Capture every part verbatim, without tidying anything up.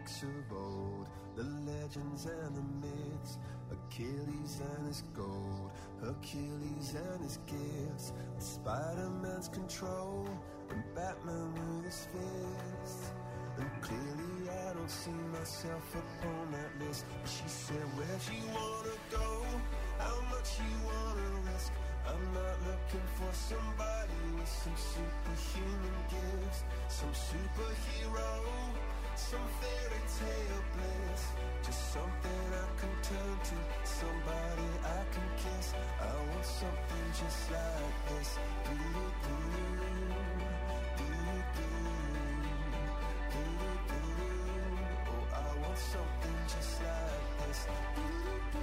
Olympics of old, the legends and the myths, Achilles and his gold, Hercules and his gifts, Spider-Man's control, and Batman with his fists. And clearly I don't see myself upon that list. But she said, where'd you wanna go? How much you wanna risk? I'm not looking for somebody with some superhuman gifts, some superhero, some fairy tale bliss. Just something I can turn to, somebody I can kiss. I want something just like this. Do-do-do-do, do-do-do, do-do-do. Oh, I want something just like this. Do-do-do.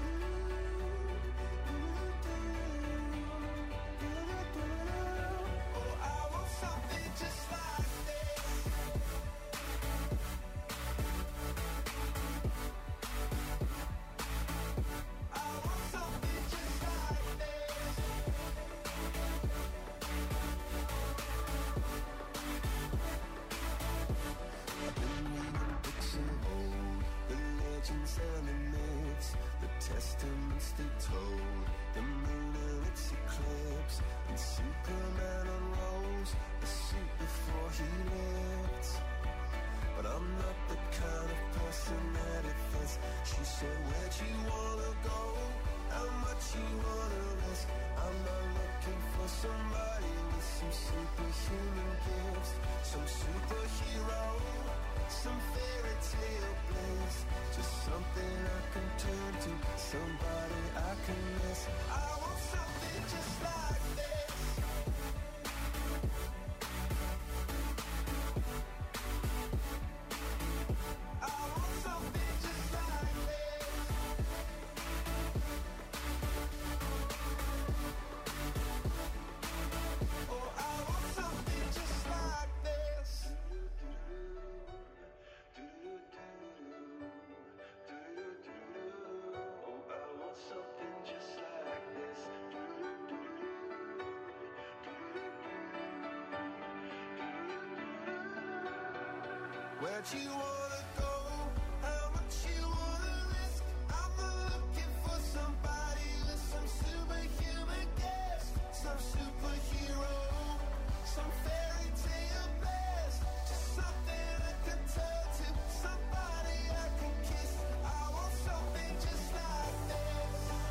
And the myths, the testaments they told, the moon and its eclipse, and Superman unrolls the suit before he lived. But I'm not the kind of person that it fits. She said, where'd you wanna go? How much you wanna risk? I'm not looking for somebody with some superhuman gifts, some superhero, some fairy tale bliss. Just something I can turn to, somebody I can miss. I want something just like this. I want something just like this. Oh, I want something just like this. Where'd you wanna go? How much you wanna risk? I'm not looking for somebody with some superhuman gifts, some superhero, some fairy tale bliss. Just something I can turn to, somebody I can kiss. I want something just like this.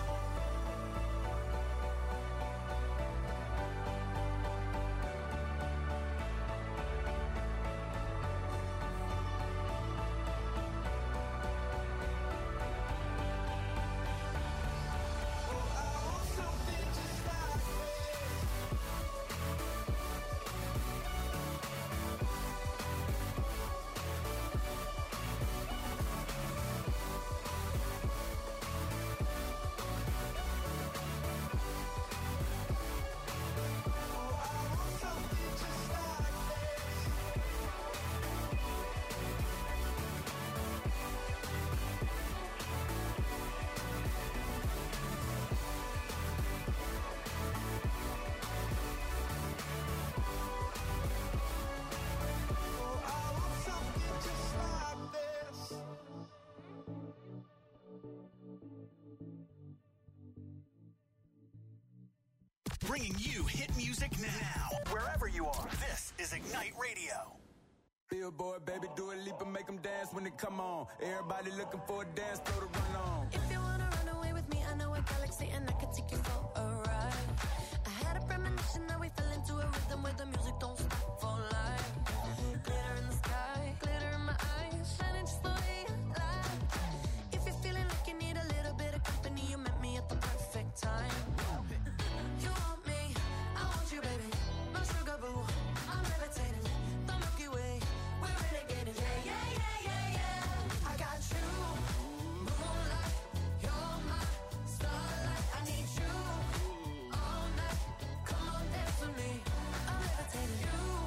Bringing you hit music now, wherever you are. This is Ignite Radio. Billboard, baby, do a leap and make them dance when they come on. Everybody looking for a dance floor to run on. If you wanna run away with me, I know a galaxy and I can take you for a ride. I had a premonition that we fell into a rhythm where the music don't stop for life. Glitter in the sky, glitter in my eyes, shining just the way you like. If you're feeling like you need a little bit of company, you met me at the perfect time. You want me, I want you, baby. No sugar boo, I'm levitating. The Milky Way, we're renegading. Yeah, yeah, yeah, yeah, yeah. I got you, moonlight. You're my starlight. I need you all night. Come on, dance with me. I'm levitating. You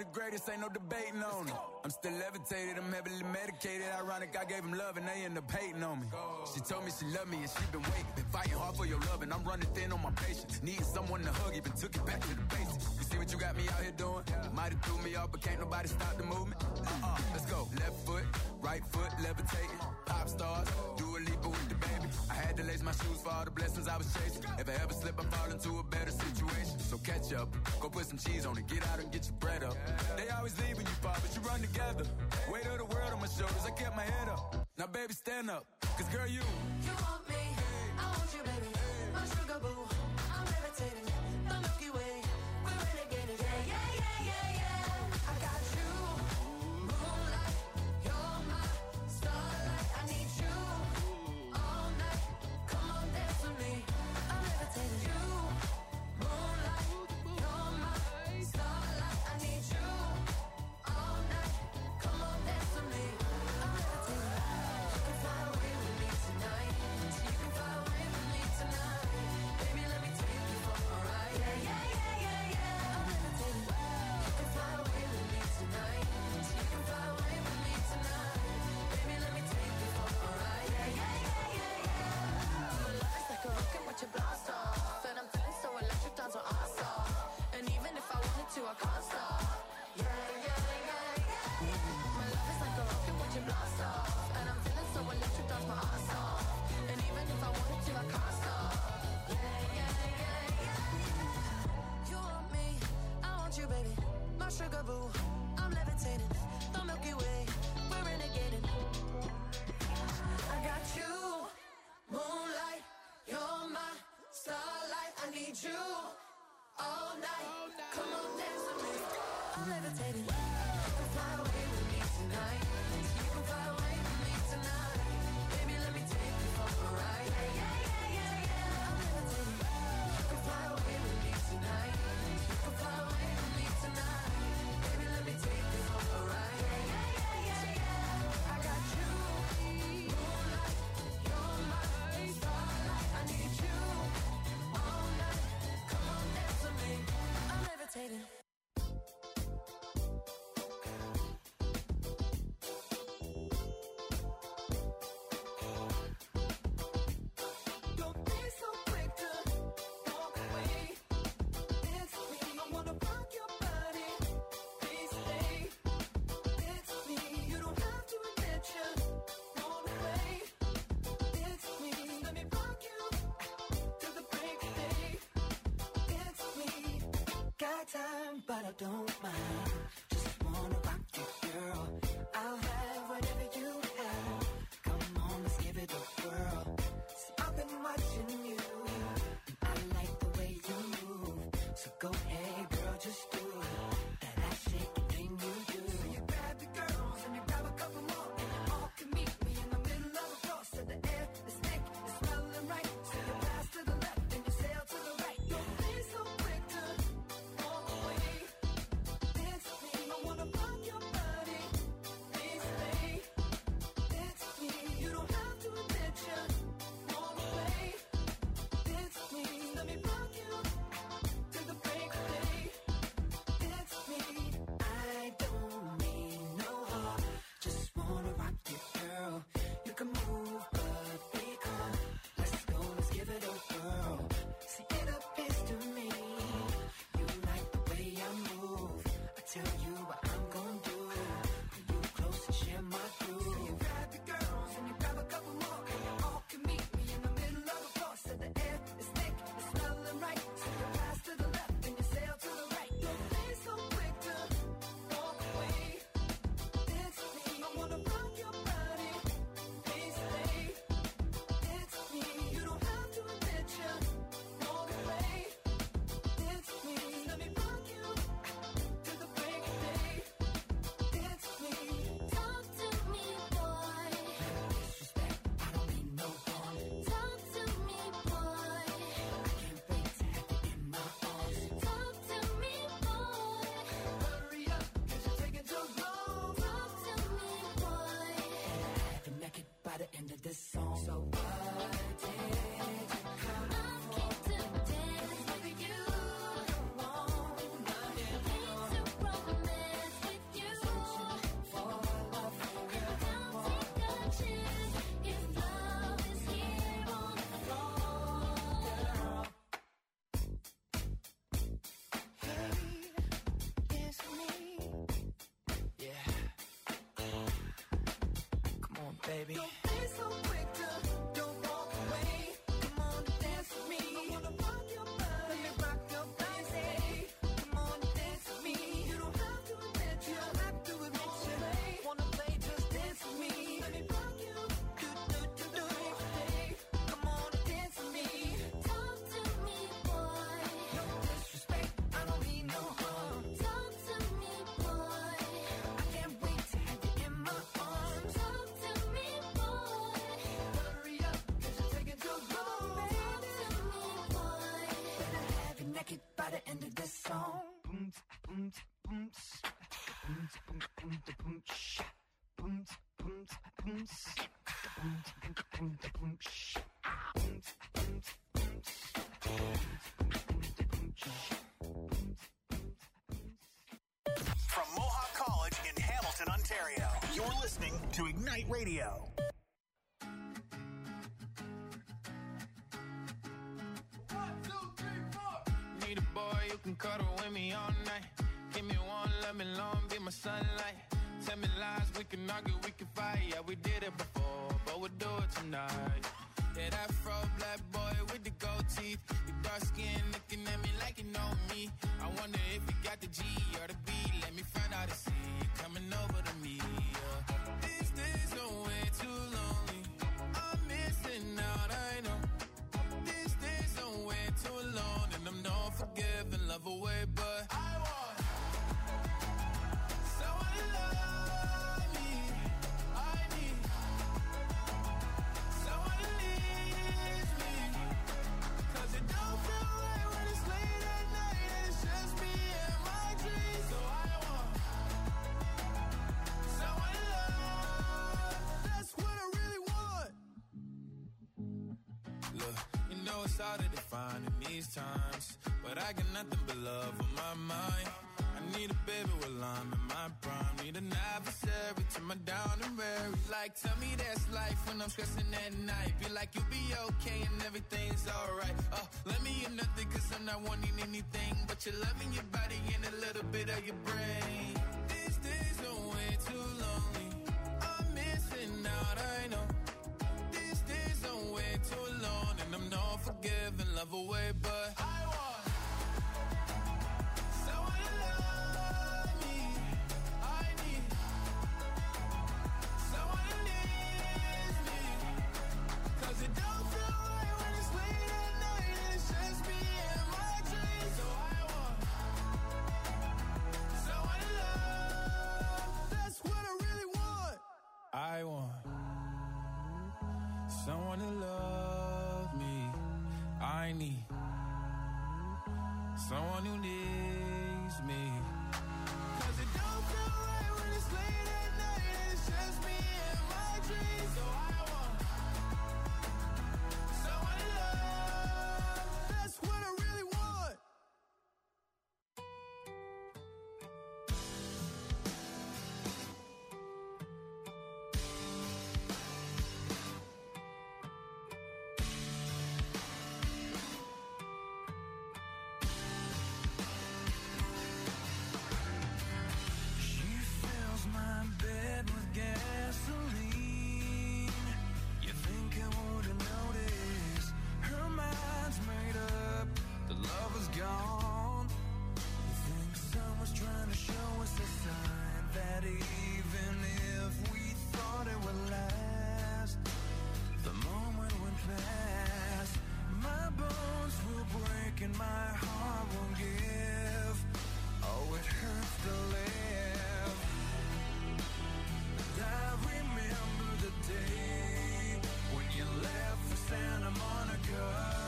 the greatest, ain't no debating on it. I'm still levitated, I'm heavily medicated. Ironic, I gave him love and they end up hating on me. She told me she loved me and she been waiting. Been fighting hard for your love and I'm running thin on my patience. Needing someone to hug, even took it back to the basics. You see what you got me out here doing? Might have threw me off, but can't nobody stop the movement. Uh-uh, let's go. Left foot, right foot, levitating. Pop stars, do a leap with the baby. I had to lace my shoes for all the blessings I was chasing. If I ever slip, I fall into a better situation. So catch up, go put some cheese on it, get out and get your bread up. They always leave when you fall, but you run together. Weight of the world on my shoulders, I kept my head up. Now baby, stand up, cause girl, you You want me, I want you, baby. My sugar boo, I'm levitating. The Milky Way, we're renegading. Yeah, yeah, yeah, yeah, yeah. I got you, moonlight. You're my starlight. I need you all night. Come on, dance with me. I'm levitating. You, moonlight. You're my starlight. I need you all night. Come on, dance with me. I'm levitating. You can fly away with me tonight. You can fly away with me tonight. Baby, let me take you for a ride. Yeah, yeah, yeah, yeah, yeah. I'm levitating. You can fly away with me tonight. You can fly away with me tonight. Baby, let me take you for a ride. Yeah, yeah, yeah, yeah, yeah. My love is like a rocket, watch it blast off. And I'm feeling so electric, dance with us off. And even if I wanted to, I can't stop. Yeah, yeah, yeah, yeah. My love is like a rocket, watch it blast off. And I'm feeling so electric, dance my ass off. And even if I wanted to, I can't stop. Yeah, yeah, yeah, yeah. You want me, I want you, baby. My sugar boo, I'm levitating. The Milky Way, we're renegading. I got you, moonlight. You're my starlight. I need you all night. Come on, dance with me. I'm levitating. You can fly away with me tonight. You can fly away with me tonight. Baby, let me take you for a ride. Yeah, yeah, yeah, yeah, yeah. I'm levitating. You can fly away with me tonight. You can fly away with me tonight. Baby, let me take you for a ride. Yeah, yeah, yeah, yeah, yeah. I got you, moonlight. You're my starlight. I need you all night. Come on, dance with me. I'm levitating. Don't be so quick to walk away. It's me. I wanna rock your body. Please stay. It's me. You don't have to admit you're blown away. It's me. Let me rock you to the break of day. It's me. Got time, but I don't mind. Just wanna rock you, girl. I'll have whatever you have. Come on, let's give it a whirl. See, I've been watching you. I like the way you move. So go ahead, girl, just do that ass shaking thing you do. You grab the girls and you grab a couple more, and you all can meet me in the middle of the floor. So the air is thick, it's smelling right. So you pass to the left and you sail to the right. Don't be so quick to walk away. It's me. baby. Don't be so quick to don't walk away. Come on, dance with me. I wanna rock your body. Let me rock your body. Say, come on, dance with me. You don't have to admit, you don't have to admit you wanna play, just dance with me. Let me rock you. Do do do do. Hey, come on, dance with me. Talk to me, boy. No disrespect, I don't mean no harm. Talk to me, boy. I can't wait to have you in my arms. Talk to me, boy. Hurry up, 'cause you're taking too long. Talk to me, boy. Better have you naked by the end of this song. From Mohawk College in Hamilton, Ontario, you're listening to Ignite Radio. Need a boy you can cuddle with me all night. Give me one, let me long, be my sunlight. Tell me lies, we can argue, we can fight. Yeah, we did it before, but we'll do it tonight. Yeah, that fro black boy with the gold teeth. Your dark skin looking at me like you know me. I wonder if you got the G or the B. Let me find out and see you coming over to me. Yeah. These days are way too lonely. I'm missing out, I know. These days are way too alone, and I'm not forgiving, love away, but I want someone to love me. I need someone to leave me, 'cause it don't feel right when it's late at night and it's just me and my dreams. So I want someone to love. That's what I really want. Look, you know it's hard to define in these times, but I got nothing but love on my mind. I need a baby while I'm in my prime. Need an adversary to my down and weary. Like, tell me that's life when I'm stressing at night. Be like, you'll be okay and everything's alright. Uh, let me in nothing, 'cause I'm not wanting anything but your love in your body and a little bit of your brain. These days are way too lonely. I'm missing out, I know. These days are way too alone, and I'm not forgiving, love away, but I want someone to love me. I need someone to leave me, 'cause it don't feel right when it's late at night and it's just me and my dreams. So I want someone to love. That's what I really want. I want someone to love me. I need someone who needs me, 'cause it don't feel right when it's late at night and it's just me and my dreams. So I want someone to love. That's what I really want. She fills my bed with gasoline. You think I wouldn't notice? Her mind's made up, the love is gone. You think someone's trying to show us a sign that even if we thought it would last, the moment went past. My bones will break and my heart won't give. Oh, it hurts to live. And I remember the day when you left for Santa Monica.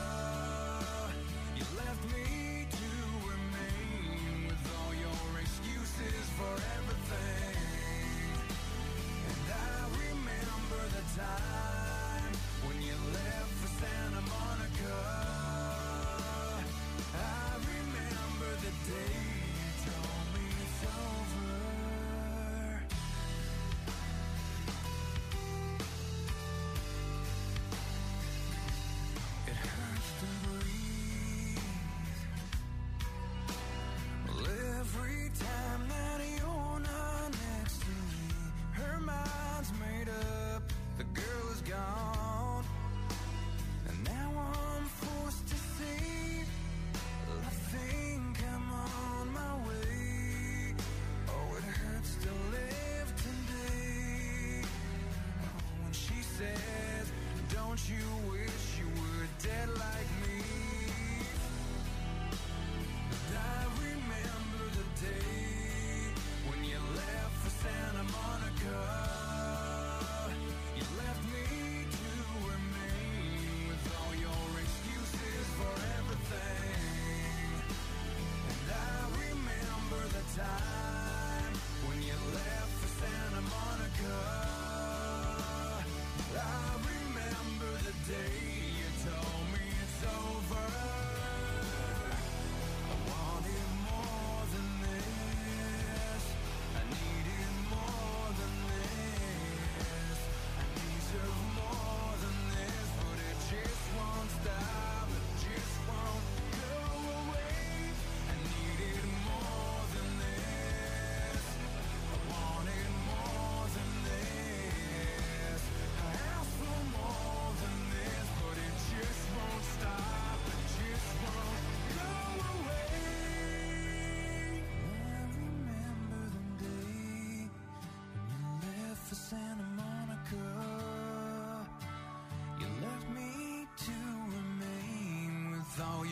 You left me to remain with all your excuses for everything. And I remember the time when you left for Santa Monica. I remember the day you told me it's over. It hurts to breathe. Well, every time that you're not next to me, her mind's made up, the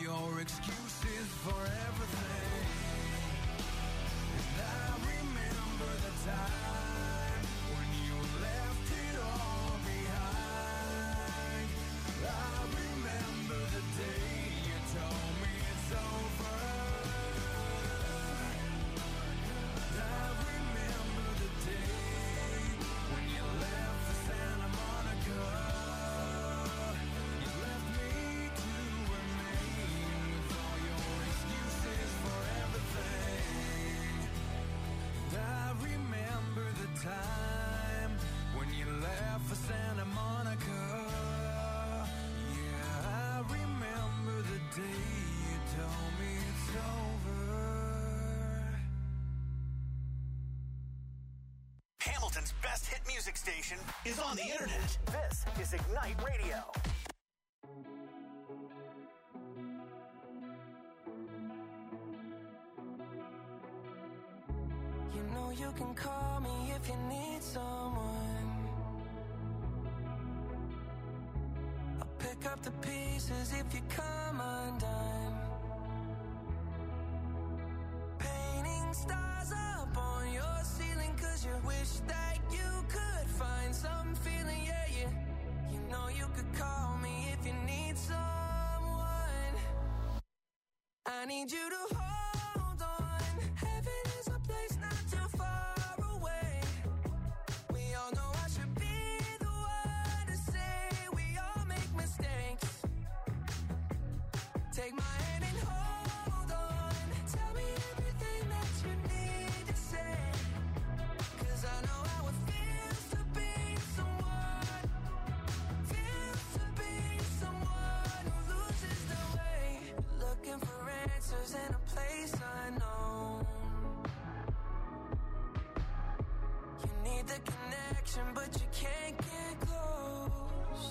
your excuses for everything. And I remember the time when you left it all behind. I remember the day you told me it's over. I remember the day when you left for Santa Monica. You left me to remain with all your excuses for everything. And I remember the time when you left for Santa Monica. Yeah, I remember the day you told me it's over. Hamilton's best hit music station is on the internet. This is Ignite Radio. You know you can call me if you need someone. I'll pick up the pieces if you come undone. Painting stars up on your ceiling 'cause you wish that you could find some feeling, yeah, yeah. You know you could call me if you need someone. I need you to hold on. Heaven is a place not too far away. We all know I should be the one to say we all make mistakes. Take my hand and hold on. Tell me everything that you need to say. 'Cause I know how it feels to be someone. Feels to be someone who loses their way. Looking for answers in a place unknown. You need the connection, but you can't get close.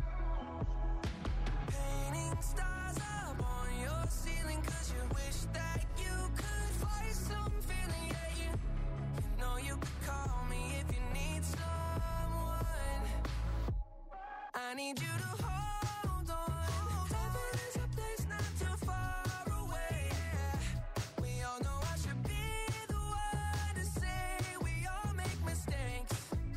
Painting stars up on your ceiling 'cause you wish that you could find some feeling, yeah, you, you know you could call me if you need someone. I need you to hold on. Heaven is a place not too far away. We all know I should be the one to say we all make mistakes.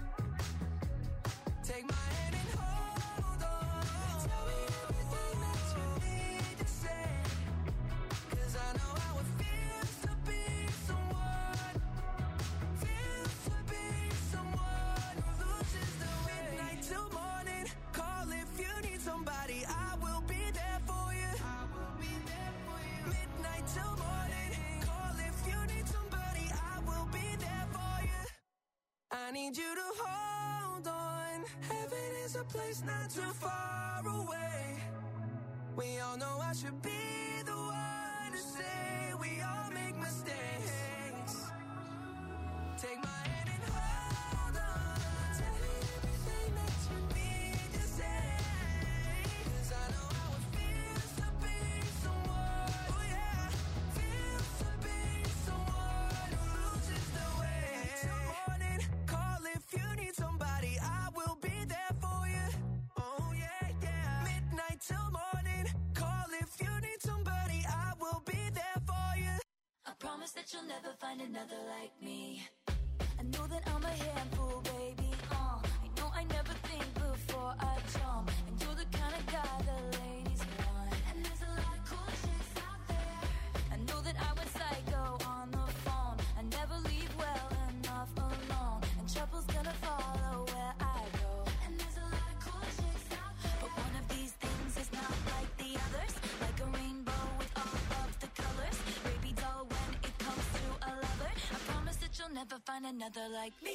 Take my hand and hold on. Tell me everything that you need to say. 'Cause I know how it feels to be someone. Feels to be someone who loses the way. Midnight till morning. Call if you need somebody. I will be there for you. I will be there for you. Midnight till morning. Call if you need somebody. I will be there for you. I need you to hold on. Heaven is a place not too far away. We all know I should be the one to say we all make mistakes. Take my hand and hold on. Tell me everything that you need to say. 'Cause I know how it feels to be someone. Oh yeah, feels to be someone who loses their way. Till morning, call if you need somebody. I will be there for you. Oh yeah, yeah. Midnight till morning, call if you need somebody. I will be there for you. I promise that you'll never find another like me. I know that I'm a handful, baby. Uh, I know I never think before I jump. And you're the kind of guy the ladies want. And there's a lot of cool chicks out there. I know that I went psycho on the phone. I never leave well enough alone. And trouble's gonna follow where I go. And there's a lot of cool chicks out there. But one of these things is not like the others. Like a rainbow with all of the colors. Baby doll, when it comes to a lover, I promise that you'll never find another like me.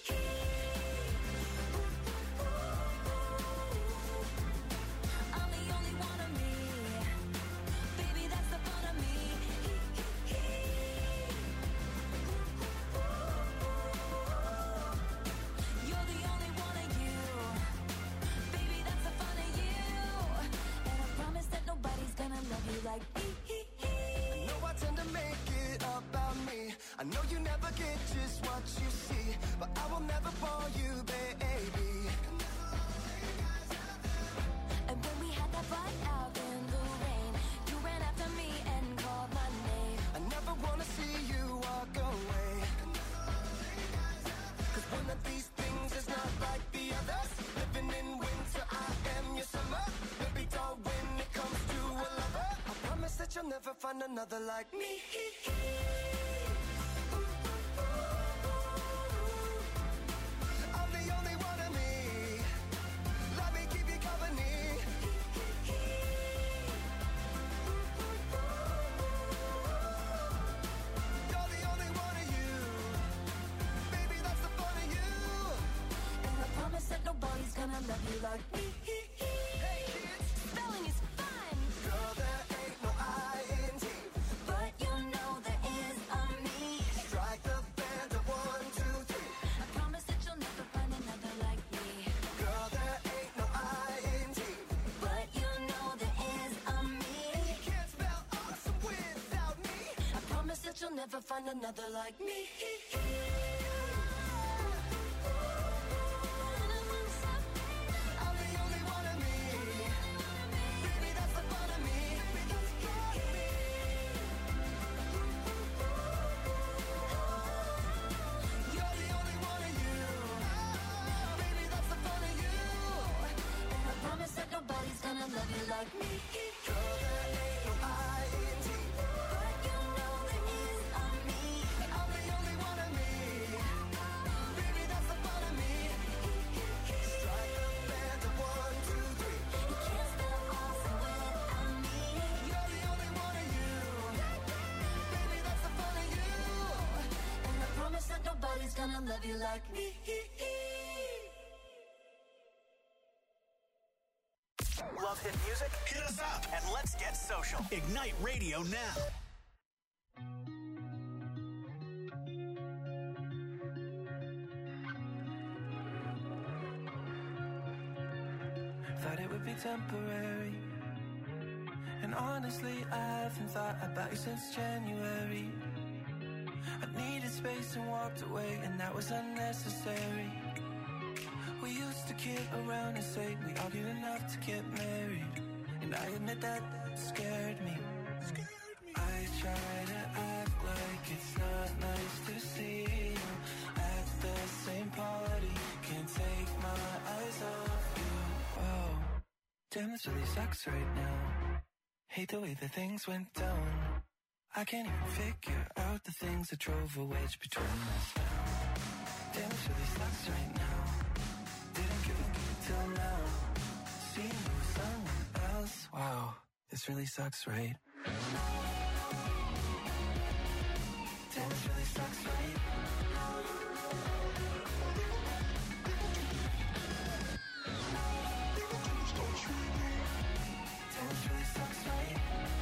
I'm the only one of me. Baby, that's the fun of me. You're the only one of you. Baby, that's the fun of you. And I promise that nobody's gonna love you like me. I know I tend to make it about me. I know you never get just what you see, but I will never bore you, baby. And when we had that fight out in the rain, you find another like me. I'm the only one of me. Let me keep you company. You're the only one of you. Baby, that's the fun of you. And I promise that nobody's gonna love you like me. Hey kids, Spelling is fun, girl, there ain't no I N G. but you know there is a me. Strike the band of one, two, three. I promise that you'll never find another like me. Girl, there ain't no I N G. But you know there is a me. You can't spell awesome without me. I promise that you'll never find another like me. I'm the only one of me. Baby, that's the fun of me. Because you're me. You're the only one of you. Baby, that's the fun of you. And I promise that nobody's gonna love you like me. Girl, there ain't no I N G. But you know there is a me. I'm the only one of me. Baby, that's the fun of me. Strike the band of one, two, three. You can't spell awesome without me. You're the only one of you. Baby, that's the fun of you. And I promise that nobody's gonna love you like me. Love hit music? Hit us up and let's get social. Ignite Radio now. Thought it would be temporary. And honestly, I haven't thought about you since January. I needed space and walked away, and that was unnecessary. We used to kid around and say we argued enough to get married. And I admit that scared me. I try to act like it's not nice to see you at the same party. Can't take my eyes off you. Whoa, damn, this really sucks right now. Hate the way that things went down. I can't even figure out the things that drove a wedge between us now. Damn, this really sucks right now. Didn't give a good till now. Seeing you with someone else. Wow, this really sucks, right? Damn, this really sucks, right? Damn, this really sucks, right?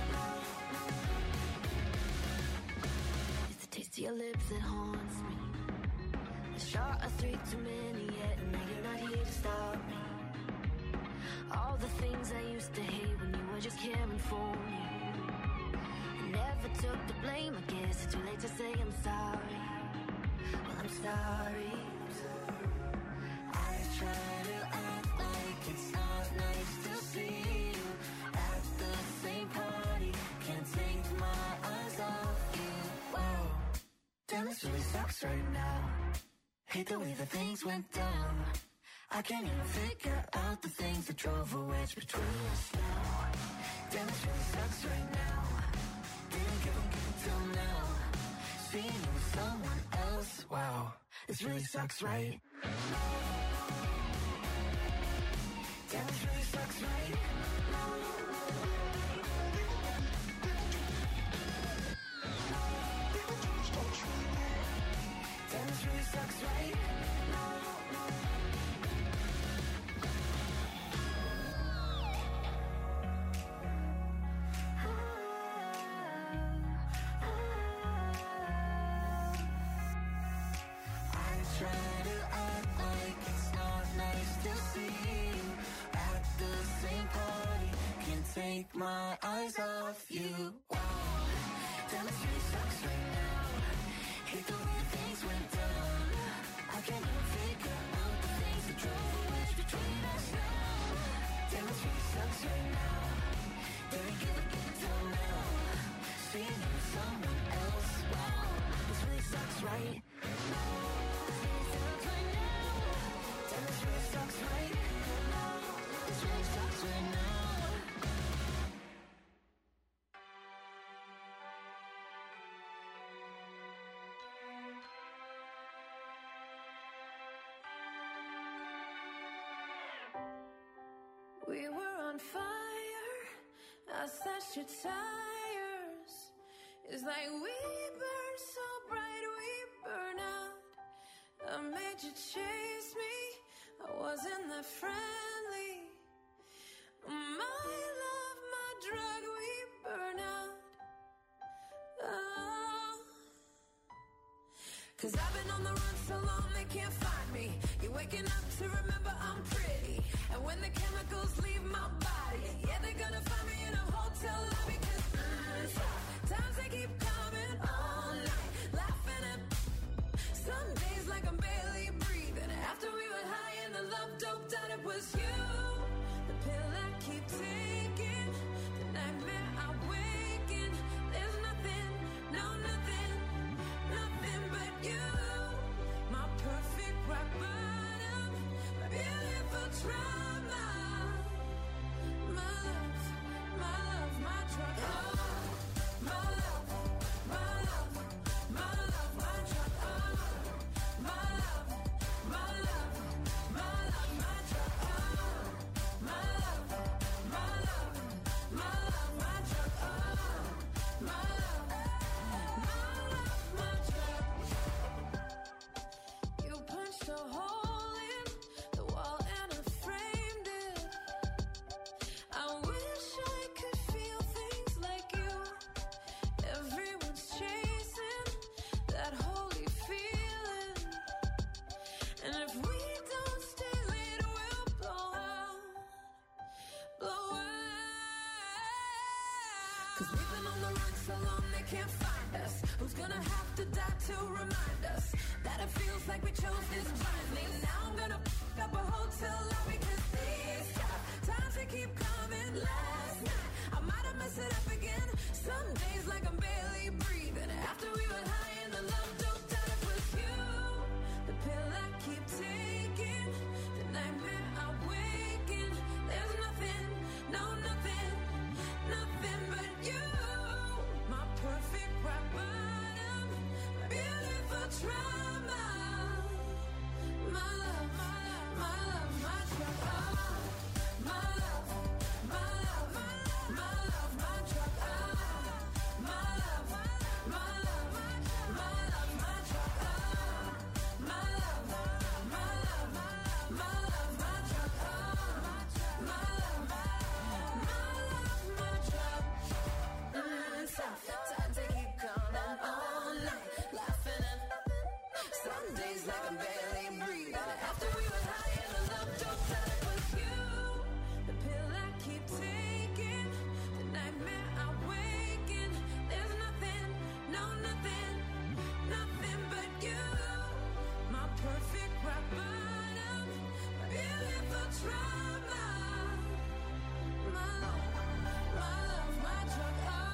It's the taste of your lips that haunts me. A shot of three too many yet, and now you're not here to stop me. All the things I used to hate when you were just caring for me. I never took the blame, I guess it's too late to say I'm sorry. Well, I'm sorry. I try to act like it's not nice to see you at the same party. Can't take my eyes off you. Whoa, damn, this really sucks right now. Hate the way that things went down. I can't even figure out the things that drove a wedge between us now. Damn, this really sucks right now. Didn't give a good till now. Seeing you with someone else. Wow, this really sucks, right? Damn, this really sucks, right? Damn, this really sucks, right? Try to act like it's not nice to see you at the same party. Can't take my eyes off you. Wow, damn, this really sucks right now. Hate the way things went down. I can't even figure out the things that drove a wedge between us now. Damn, this really sucks right now. Didn't give a good till now. Seeing you with someone else. Wow, this really sucks, right? This really sucks right now. This really sucks right now. We were on fire. I slashed your tires. It's like we burn so bright, we burn out. I made you chase me. I wasn't that friendly. My love, my drug, we burn out. Oh. Cause I've been on the run so long they can't find me. You're waking up to remember I'm pretty. And when the chemicals leave my body, yeah, they're gonna find me in a hotel lobby. Cause mm, times they keep coming all night, laughing at some days like I'm barely breathing. After we were high and the love doped out, it was you. The pill I keep taking, the nightmare I wake in. There's nothing, no nothing, nothing but you. My perfect rock bottom, my beautiful trauma. My love, my love, my drug. Oh, my love, my love, my love, my drug. Oh, my love, my love, my love, my drug. Oh, my love, my love, my love, my drug. Oh, my love, my love, my drug. You punched a hole in the wall and I framed it. I wish I could feel things like you. Everyone's chasing that holy feeling. And if we don't stay late, we'll blow out, blow out. Cause we've been on the run so long they can't find us. Who's gonna have to die to remind us that it feels like we chose this blindly? Now I'm gonna f- up a hotel lobby. Cause these times they keep coming. Last night I might have messed it up again. Some days like I'm barely breathing. After we were high and the love doped out, it was you. The pill I keep taking, the nightmare I wake in. There's nothing, no nothing, nothing but you. My perfect rock bottom, my beautiful trauma. My love, my love, my love, my drug. Oh, my love, my love, my love, my drug. Oh, my love, my love, my love, my drug. Oh, my love, my love, my love, my drug. Oh, my love, my love, my drug. Mm, tough times they keep coming all night, laughing at some days like I'm barely breathing. After we were high and the love doped out, it was you. The pill I keep taking, the nightmare I wake in. There's nothing, no nothing, nothing but you. My perfect rock bottom, my beautiful trauma. My love, my love, my drug. Oh.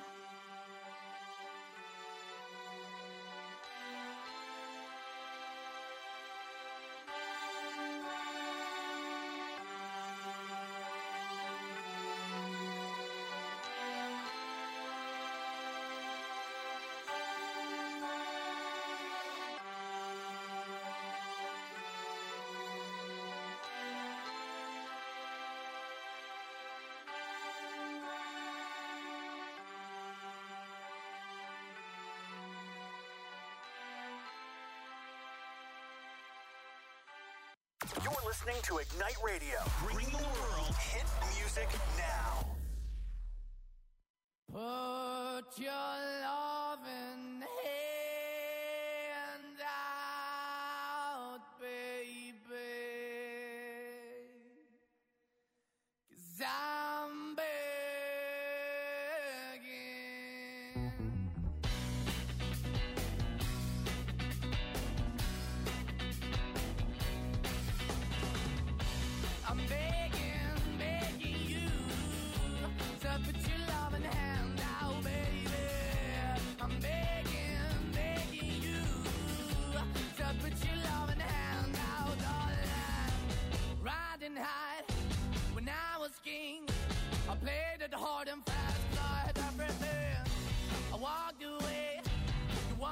You're listening to Ignite Radio, bringing the world hit music now. Put your loving hand out, baby, 'cause I'm begging. I'm begging, begging you to put your loving hand out, baby. I'm begging, begging you to put your loving hand out, darling. Riding high when I was king, I played it hard and fast, I had everything. I walked away, you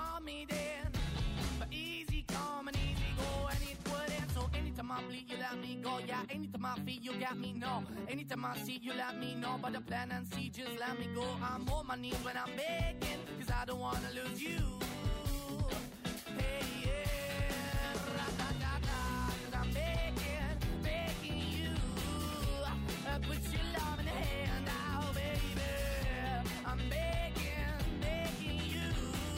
let me go. Yeah, anytime I feel you got me, no. Anytime I see you, let me know. But the plan and see, just let me go. I'm on my knees when I'm begging, cause I don't wanna lose you. Hey, yeah, ra-da-da-da, cause I'm begging, begging you. Uh, put your love in the hand now, baby. I'm begging, begging you.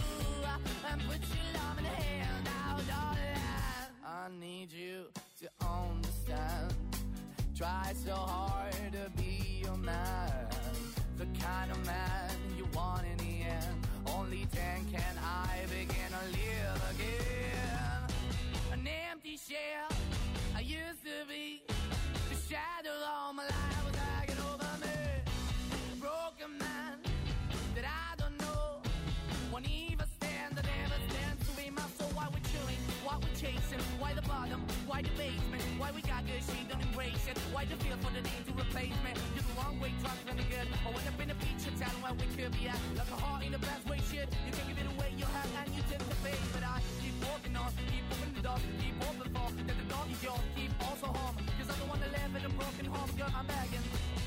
Uh, put your love in the hand now, darling. I need you to understand. Try so hard to be your man, the kind of man you want in the end. Only then can I begin to live again. An empty shell I used to be, the shadow all my life was hanging over me. A broken man that I don't know won't even stand, I never stand to be my soul. Why we're chilling, why we're chasing, why the bottom, why the basement, why we got good, she don't embrace it, why the feel for the need to replace me. You're the wrong way, trying to good. I went up in a feature town where we could be at, like a heart in the best way, shit. You can give it away, you have, and you tend to pay. But I keep walking on, keep moving the door, keep open for that the dog is yours, keep also home, cause I don't wanna live in a broken home, girl, I'm begging.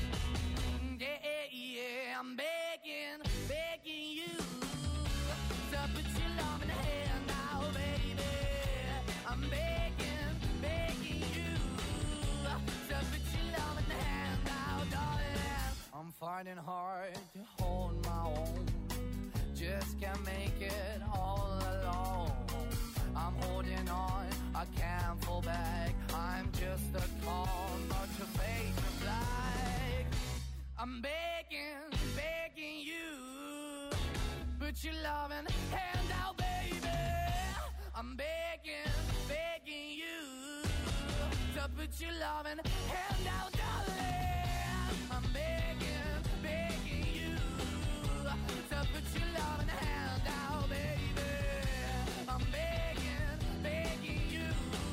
Yeah, yeah, yeah, I'm begging, begging you to put your love in the hand now, baby. I'm begging, begging you to put your love in the hand now, darling. I'm finding hard to hold my own, just can't make it all alone. I'm holding on, I can't fall back. I'm just a call, but your face is black. I'm begging, begging you, put your loving hand out, baby. I'm begging, begging you to put your loving hand out, darling. I'm begging, begging you to put your loving hand out, baby. I'm begging, begging you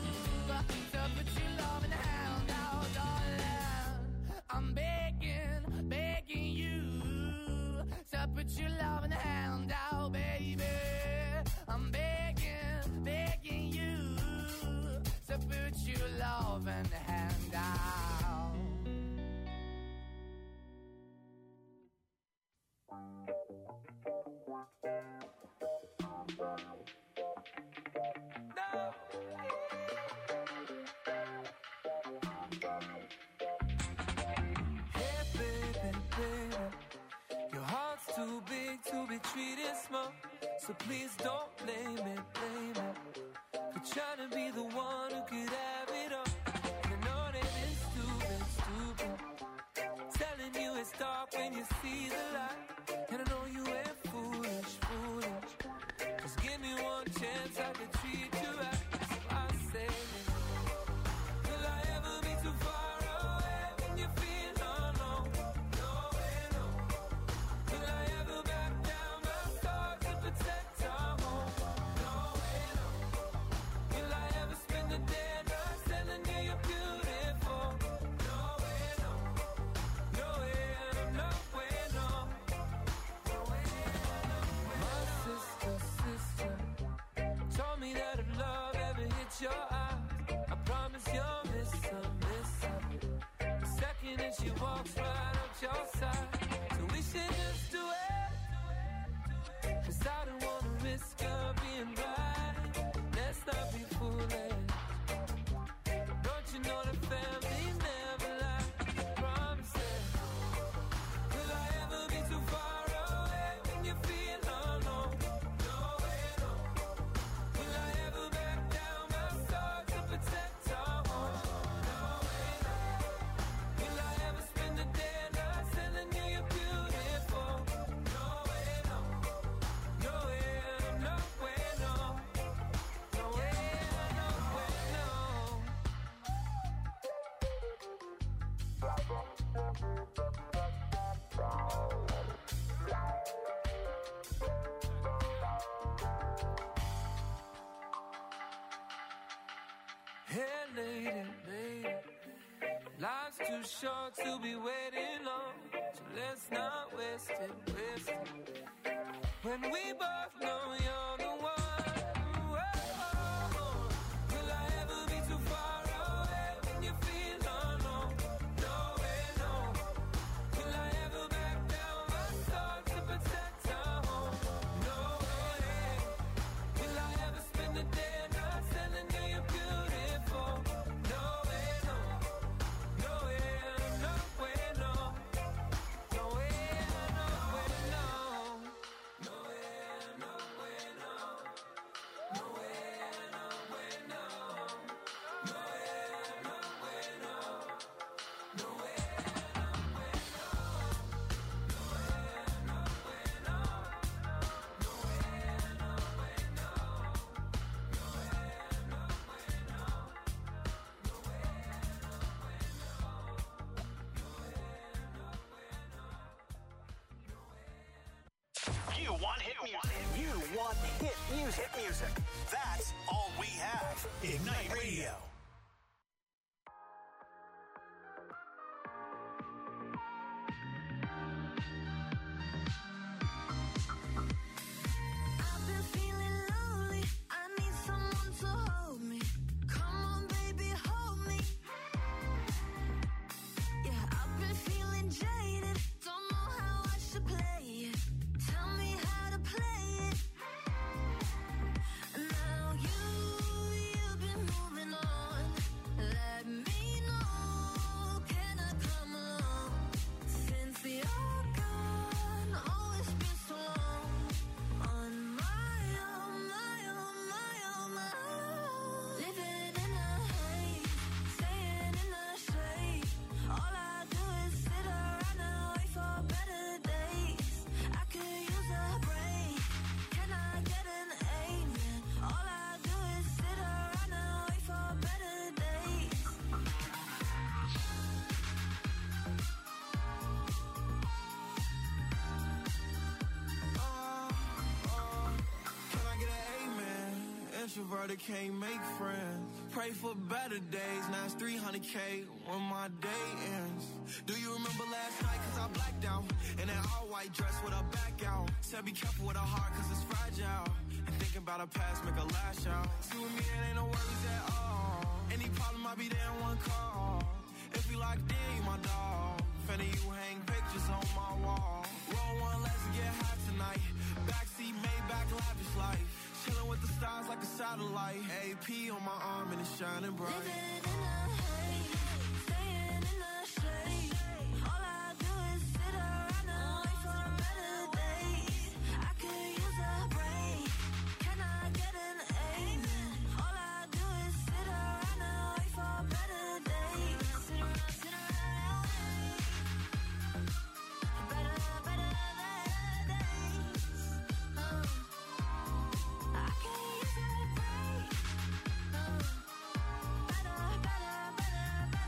to put your loving hand out, darling. I'm begging, begging you to put your loving hand out, baby. I'm begging, begging you to put your loving hand out. No. Hey, baby, baby, your heart's too big to be treated small, so please don't blame it, blame it for trying to be the one who could have it all. You know that it's stupid, stupid, telling you it's dark when you see the light, and I know you ain't foolish, foolish. Just give me one chance, I can treat you right. So I say, will I ever be too far away when you feel alone? No way, no. Will I ever back down my sword to protect our home? No way, no. Will I ever spend the day not telling you you're beautiful? No way, no. No way, no, no way, no. No way, no way. My sister, sister told me that if love ever hits your eyes, I promise you'll miss her, miss her. The second that she walks right up your side, so we should just do it, cause I don't wanna risk her being right. Let's not be foolish. Don't you know the family never lies? Promise it. Will I ever be too far away when you feel alone? No way, no. Will I ever back down my sword to protect our home? No way, no. Will I ever spend the day not telling you you're beautiful? No way, no. No way, no way, no. No way, no way, no. Hey, lady, lady, life's too short to be waiting long, so let's not waste it, waste it. When we both know you're the one. Whoa, will I ever be too far away when you want hit music. You want hit music. Hit music. That's all we have. Ignite Radio. I've been feeling lonely. I need someone to hold me. Come on, baby, hold me. Yeah, I've been feeling jaded. Don't know how I should play it. Tell me how to play it. Now you, you've been moving on. Let me know, can I come along? Since you're gone, oh, it's been so long. On my own, my own, my own, my own. Living in a haze, staying in the shade. All I do is sit around and wait for better days. I could use a break. Can I get an amen? All I do is sit around and wait for better days. Oh, oh, can I get an amen? Introverted can't make friends. Pray for better days. Now it's three hundred K when my day ends. Do you remember last night? Cause I blacked out. In that all white dress with a back out. Said be careful with a heart cause it's fragile. And thinking about a past make a lash out. See with me it ain't no worries at all. Any problem I'll be there in one call. If you locked in, you my dog. Finna you hang pictures on my wall. Roll one, let's get high tonight. Backseat, Maybach, lavish life. Chilling with the stars like a satellite. A P on my arm and it's shining bright. Living in a haze, staying in the shade. All I do is sit around and wait for better days. I could use a break. Can I get an amen? All I do is sit around and wait for better days. Sit around, sit around and wait. Better, better, better days. Oh. I can use a break. Oh. Better, better, better,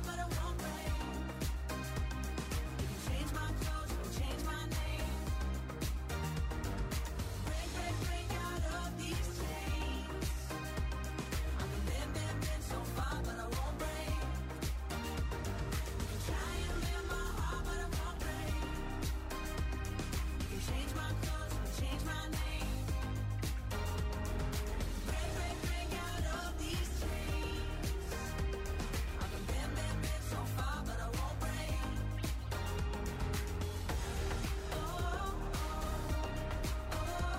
but I won't break. You can change my clothes, you can change my name. Break, break, break out of these chains. I'm a man, man, man so far, but I won't break. You can try and mend my heart, but I won't break. You can change my clothes, you can change my name. Break, break, break out of these chains. I'm a man, man, man so far, but I won't break. Oh, oh, oh,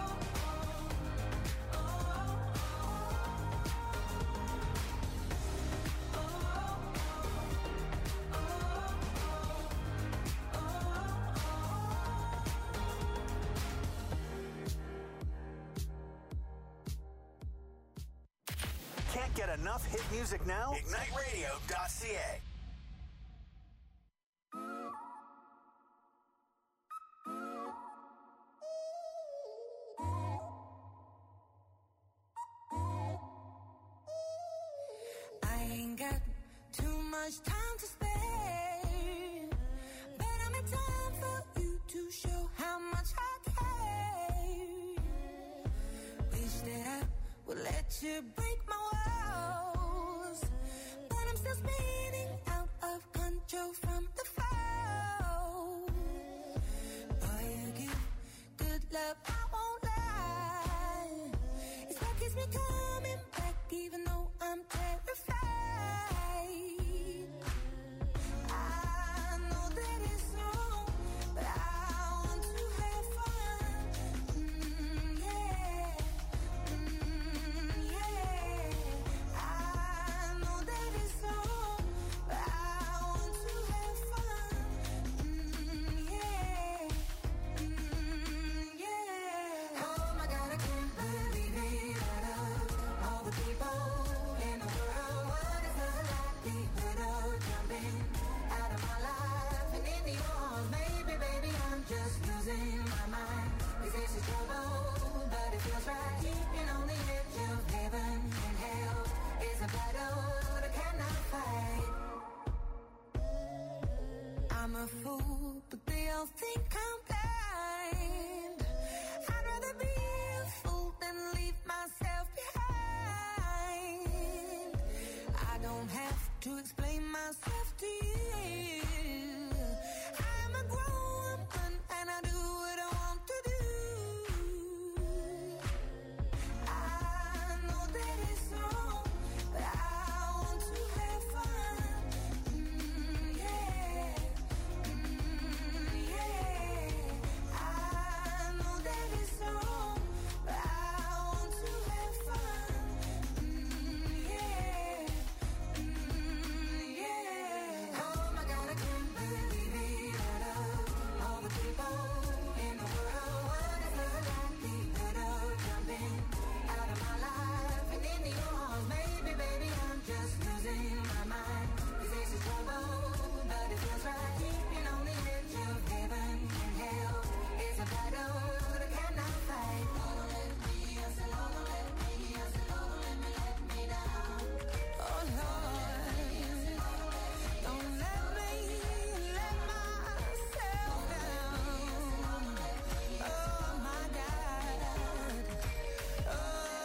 oh, Can't get enough hit music now? Ignite Radio dot C A. I ain't got too much time to spare, but I'm in time for you to show how much I care. Wish that I would let you break my walls, but I'm still spinning out of control from the fall. Boy, you give good love, I won't lie. It's what keeps me coming back, even though I'm terrified. I know that it's wrong, but I want to have fun. Mm, yeah, mm, yeah. I know that it's wrong, but I want to have fun. Mm, yeah, mm, yeah. Oh my God, I can't believe it. Out of all the people in the world, what is the likelihood of jumping out of my life and into yours? Maybe, baby, I'm just losing my mind. 'Cause this is trouble, but it feels right. Keeping on the edge of heaven and hell is a battle that I cannot fight. I'm a fool, but they all think I'm blind. I'd rather be a fool than leave myself behind. I don't have to explain myself to you. I'm a grown woman and I do what I want to do. I know that it's wrong, but I want to have fun. Mm, yeah, mm, yeah. I know that it's wrong, but I want to have fun. Mm, yeah, mm, yeah. Oh my God, I can't believe it. Out of all the people in the world, what is the likelihood of jumping out of my life and into yours? Maybe, baby, I'm just losing my mind. 'Cause this is trouble, but it feels right. Keeping on the edge of heaven and hell is a battle that I cannot fight. Don't let me, I said, don't let me, I said, don't let me let me down. Oh Lord, don't let me let myself down. Oh my God. Oh,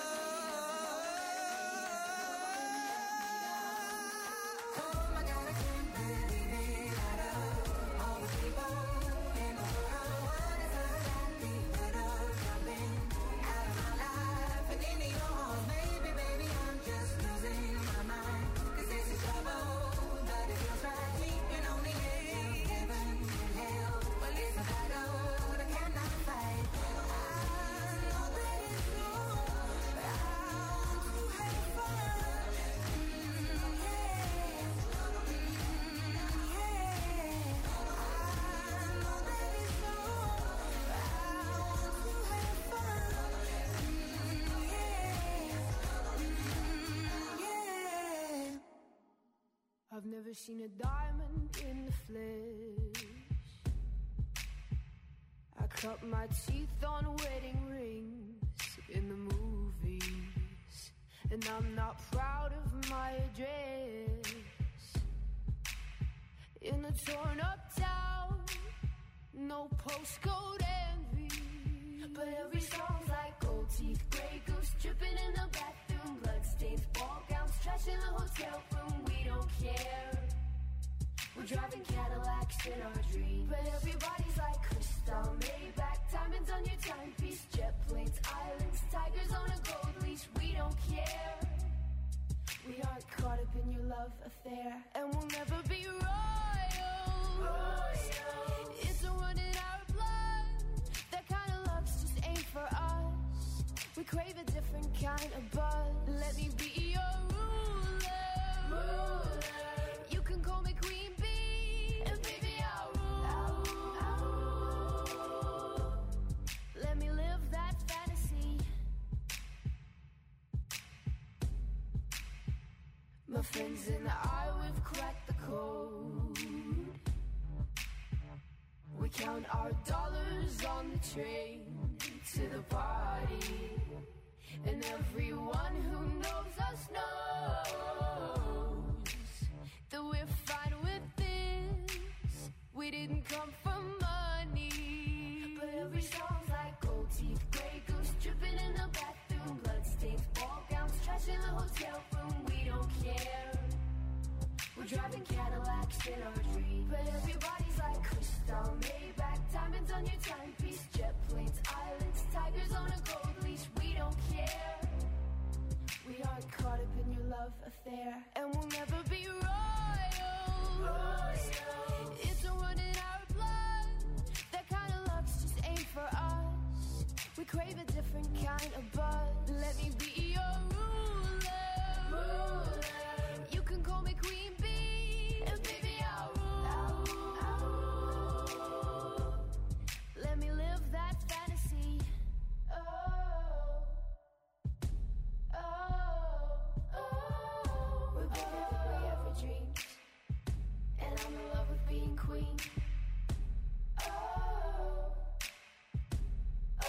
oh my God, I can't believe it. Out of all the people in the world, what is the likelihood of jumping out of my life and into yours? Maybe, baby, I'm just losing my mind. 'Cause this is trouble, but it feels right. Keeping on the edge of heaven and hell. Well, it's a battle that I cannot fight. I know that it's wrong, but I want to have fun. Mm, yeah, mm, yeah. I know that it's wrong, but I want to have fun. Mm, yeah, mm, yeah. I've never seen a diamond in the flesh. I cut my teeth on wedding rings in the movies, and I'm not proud of my address. torn up town, no postcode envy. But every song's like gold teeth, Grey Goose dripping in the bathroom, bloodstains, ball gowns, trash in the hotel room. We don't care. We're driving Cadillacs in our dreams. But everybody's like crystal, Maybach, diamonds on your timepiece, jet planes, islands, tigers on a gold leash. We don't care. We aren't caught up in your love affair, and we'll never be royal. royal. It's a run in our blood. That kind of love's just ain't for us. We crave a different kind of buzz. Let me be your ruler. ruler. You can call me Queen Bee, and baby I'll rule. I'll rule. Let me live that fantasy. My friends and I, we've cracked the code. We count our dollars on the train to the party. And everyone who knows us knows that we're fine with this. We didn't come for money. But every song's like gold teeth, Grey Goose dripping in the bathroom, bloodstains, ball gowns, trash in the hotel room. We don't care. We're driving Cadillacs in our dreams. But everybody's like crystal, Maybach, diamonds on your timepiece, jet planes, islands, tigers on a gold leash. We don't care. We aren't caught up in your love affair, and we'll never be royal. royal. It's a run in our blood. That kind of love's just ain't for us. We crave a different kind of buzz. Let me be your ruler. ruler. You can call me Queen Bee, and baby I'll rule. I'll rule. Let me live that fantasy. Oh, oh, oh. We're bigger than we ever dreamed, and I'm in love with being queen. Oh, oh,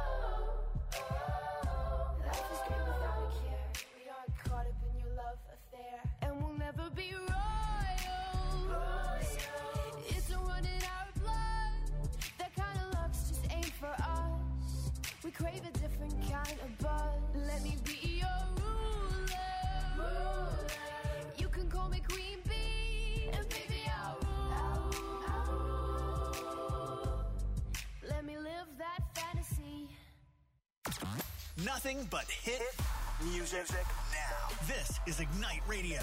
oh. Life is great without a care. We aren't caught up in your love affair, and we'll never be royal. royal. It's a run in our blood. That kind of love's just ain't for us. We crave a different kind of buzz. Let me be your ruler. ruler. You can call me Queen Bee, and baby I'll rule. I'll rule. Let me live that fantasy. Nothing but hit music now. This is Ignite Radio.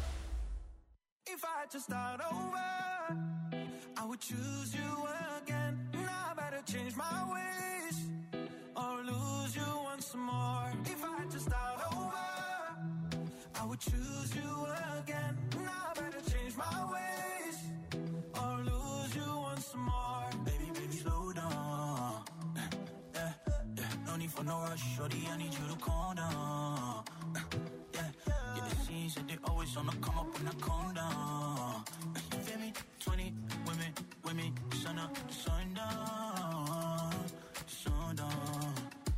If I had to start over, I would choose you again. Now I better change my ways or lose you once more. If I had to start over, I would choose you again. Now I better change my ways or lose you once more. Baby, baby, slow down. Yeah, yeah. No need for no rush, shorty, I need you to calm down. Yeah, yeah, the scenes that they always on the come up when I calm down. You feel me? twenty women, women, sun up, sun down, sun down.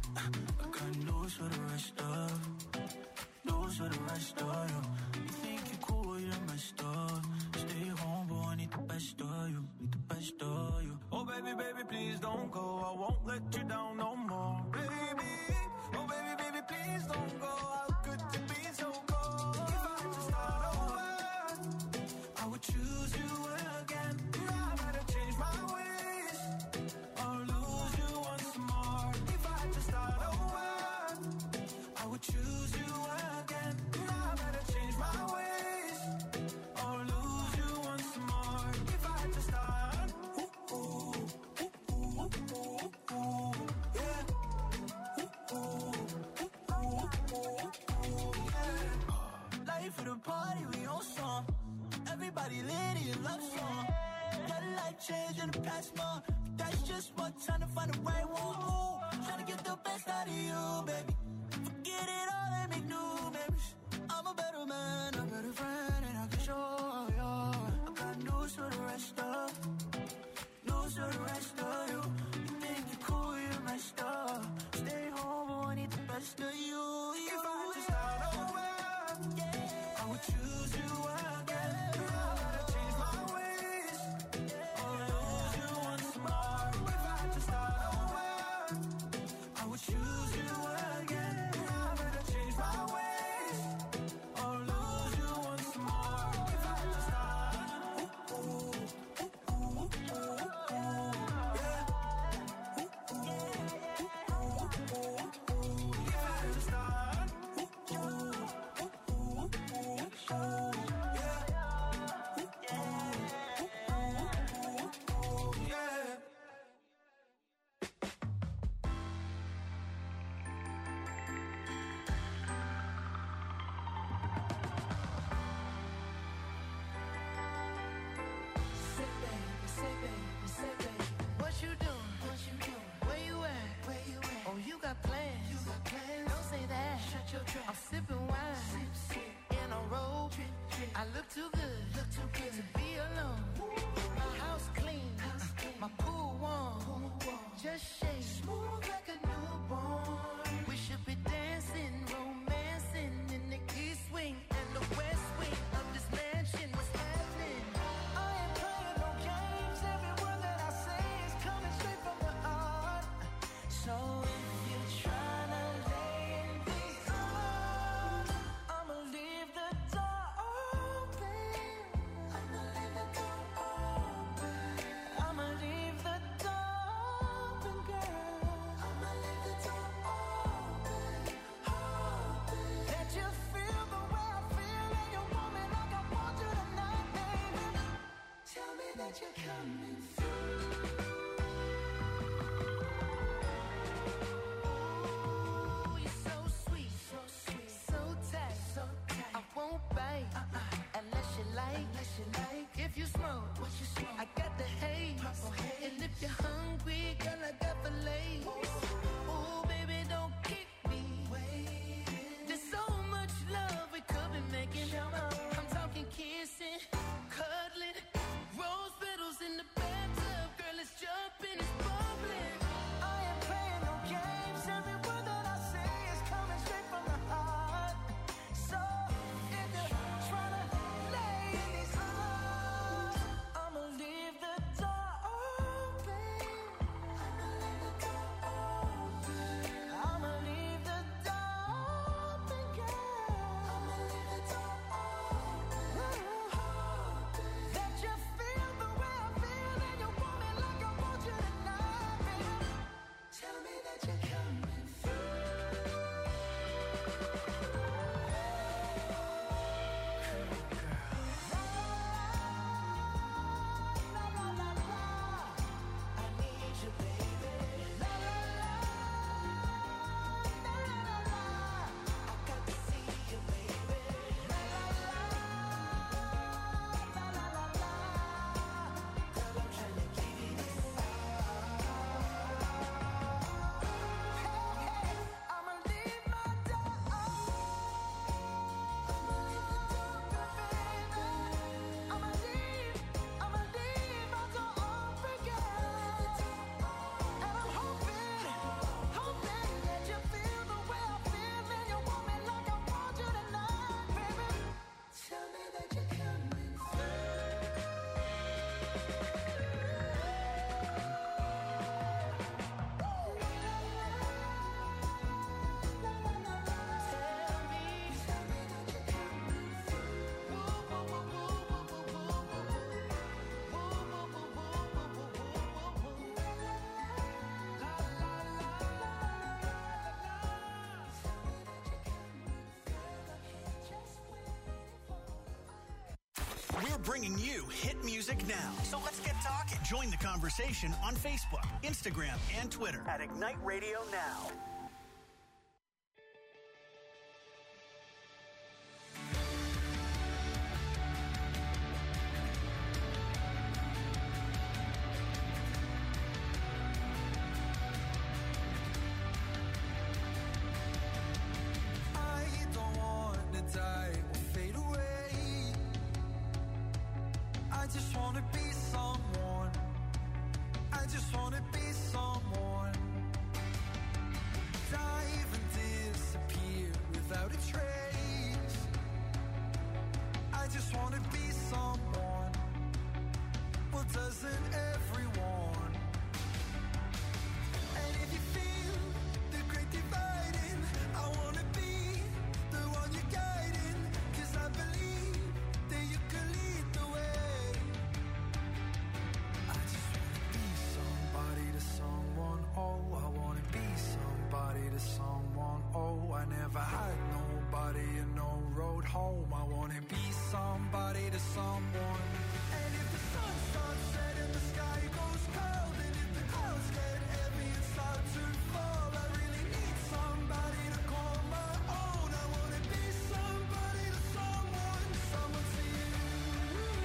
I got news for the rest of, news for the rest of you. You think you cool, you're messed up. Stay home, boy, I need the best of you, need the best of you. Oh baby, baby, please don't go, I won't let you down no more. Baby, oh baby, baby, please don't go. How could you be so cold? If I had to start over, I would choose you again. Now I better change my ways or lose you once more. If I had to start over, I would choose you again. Now I better change my ways or lose you once more. If I had to start, ooh, ooh, ooh, ooh, ooh, ooh, yeah. Ooh, ooh, ooh, ooh, ooh, yeah. Life of the party, we on song. Everybody lit in love song. Got a life change in the past month. That's just what time to find the right one. Ooh, trying to get the best out of you, baby. Forget it all and make new memories. I'm a better man, a better friend, and I can show you. I got news for the rest of, news for the rest of you. You think you're cool, you're messed up. Stay home, but I need the best of you. If I had to start over, yeah, I would choose you again. I gotta change my ways I'm sipping wine in a robe. I look too good, look too good to be alone. My house clean, my pool warm. Just shake smooth like a newborn. We should be dancing, romancing in the east wing and the west wing of this mansion. What's happening? I ain't playing no games. Every word that I say is coming straight from the heart. So if you're trying to lay in these arms, I'ma leave the door open. I'ma leave the door open. I'ma leave the door open, girl. I'ma leave the door open, open. Let you feel the way I feel, and you want me like I want you tonight, baby. Tell me that you're coming through. Ooh, you're so sweet, so sweet, so tight, so tight. I won't bite uh-uh. unless you like, unless you like. If you smoke, what you smoke? I got the haze. And if you're hungry, girl, I got fillets. Ooh, baby, don't keep me waiting. There's so much love we could be making. I'm talking kissing, cuddling, rose petals in the bathtub. Girl, it's jumping, it's bubbling. I ain't playing no games. Every word that I say is coming straight from the heart. So if you're trying to lay in these arms, I'ma leave the door open. I'ma leave the door open. I'ma leave the door open, girl. I'ma leave the door open, open. Let you feel the way I feel, and you want me like I want you tonight, baby. Tell me that you're coming through. La la la la, I need you, baby. La la la, la la la la, I got to see you, baby. La la la, la la la la, girl, I'm trying to give you this Hey, hey, I'ma leave my door open. I'ma leave the door open, baby. I'ma leave, I'ma leave my door open, girl. And I'm hoping, hoping that you feel the way I feel, and you want me like I want you tonight, baby. Tell me that you're coming We're bringing you hit music now. So let's get talking. Join the conversation on Facebook, Instagram, and Twitter at Ignite Radio Now. I don't wanna die or fade away. I just wanna be someone. I just wanna be someone. Dive and disappear without a trace.